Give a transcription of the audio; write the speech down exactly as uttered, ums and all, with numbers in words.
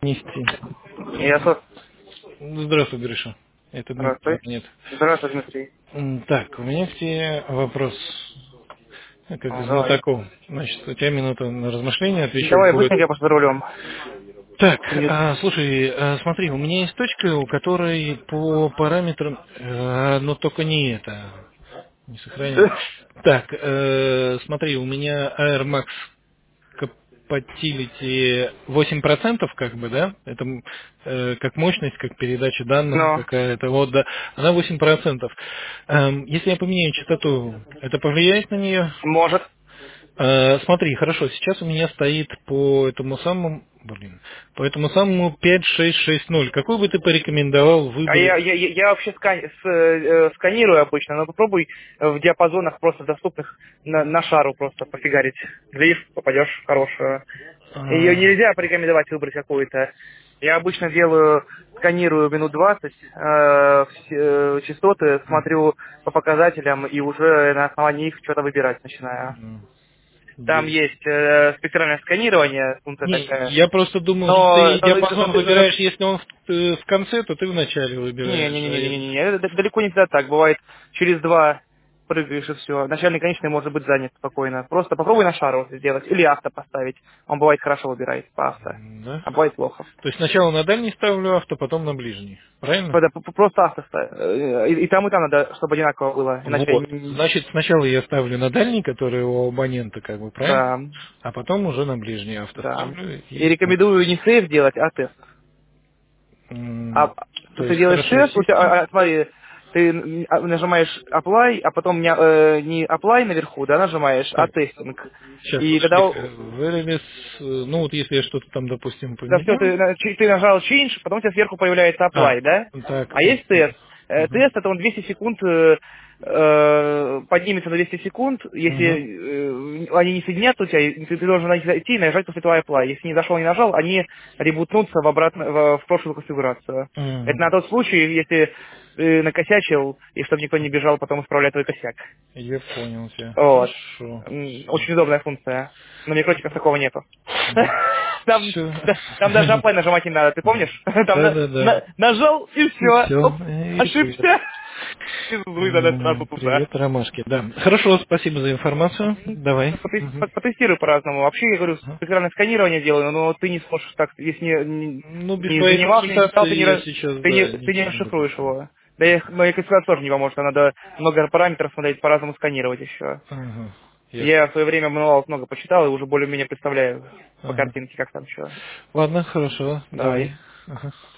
Нести. Я со... Здравствуй, Гриша. Это Здравствуй. Дмитрий. Нет. Здравствуй, Дмитрий. М, Так, у меня к тебе вопрос, э, как к О, давай. знатоку. Значит, у тебя минута на размышление, отвечать Давай, будет. быстренько, я просто за рулем. Так, Ты мне... а, слушай, а, смотри, у меня есть точка, у которой по параметрам, э, но только не это, не сохранил. Так, э, смотри, у меня Air Max Compatibility восемь процентов, как бы, да? Это м, э, как мощность, как передача данных Ну, какая-то. Вот, да. Она восемь процентов. Эм, если я поменяю частоту, это повлияет на нее? может. Э, смотри, хорошо, сейчас у меня стоит по этому самому, блин, по этому самому пять шесть шесть ноль. Какой бы ты порекомендовал А выбрать? я, я, я я вообще скан... с- э, сканирую обычно, но попробуй э, в диапазонах просто доступных на, на шару просто пофигарить. Глядишь, попадешь в хорошую. Ее А, нельзя порекомендовать выбрать какую-то. Я обычно делаю, сканирую минут двадцать э, все, э, частоты, смотрю по показателям и уже на основании их что-то выбирать начинаю. м, Там я- есть э, спектральное сканирование, функция Не, такая. я просто думал, что Но, ты но- но- диапазон но- но- выбираешь, если он в, э, в конце, то ты в начале не, выбираешь. не, не, А не, я- не, не, не, это д- далеко не всегда так. Бывает через два прыгаешь и все. Начальный, конечный может быть занят спокойно. Просто попробуй на шару сделать или авто поставить. Он бывает хорошо выбирает по авто, М, Да? а бывает плохо. То есть сначала на дальний ставлю авто, потом на ближний. Правильно? Это п- п- просто авто ставь. Э, И, и там, и там надо, чтобы одинаково было. Иначе, Вот. н- Значит, сначала я ставлю на дальний, который у абонента, как бы, правильно? да, А потом уже на ближний авто да. ставлю И и смотрю. рекомендую не сейф делать, а тест. А М, То ты есть делаешь хорошо, тест, у тебя, систем. а, а, смотри, ты н- а, нажимаешь apply, а потом не, э, не apply наверху, да, нажимаешь, а Так, тестинг. сейчас, И тогда, подожди. Вырелис, ну вот если я что-то там, допустим, да, все, поменял. ты, на- чи- ты нажал change, потом у тебя сверху появляется А, apply, да? так, А есть тест. Э, угу. Тест это он двести секунд э, э, поднимется на двести секунд, Угу. если э, они не соединятся у тебя, и ты, ты должен на них зайти и нажать после этого apply. Если не зашел, не нажал, они ребутнутся в, обратно, в, в прошлую конфигурацию. Это на Угу. тот случай, если ты накосячил, и чтобы никто не бежал потом исправлять твой косяк. Я понял тебя. Вот. Хорошо. М, Все. Очень удобная функция. На микротиках такого нету. Там, Все. да- там даже apply нажимать не надо, ты помнишь? Там Да, на- да, да. на- нажал и И все. все. Оп, И привет. ошибся. Пиздуй надо сразу М, туда. Привет, Ромашки. Да. Хорошо, спасибо за информацию. М, Давай. потес- Мгм. по- Потестируй по-разному. Вообще, я говорю, Ага. спектральное сканирование делаю, но ты не сможешь так, если не, не, Ну, без не твоей занимался, не читал, консультации ты не, я раз- сейчас, ты не, да, ты не ничего не буду расшифруешь делать. его. Да и моя консультация тоже не поможет, там надо много параметров смотреть, по-разному сканировать еще. Ага. Я Ясно. в свое время мануал много почитал и уже более-менее представляю по Ага. картинке, как там что. Ладно, хорошо, Давай. давай. Ага.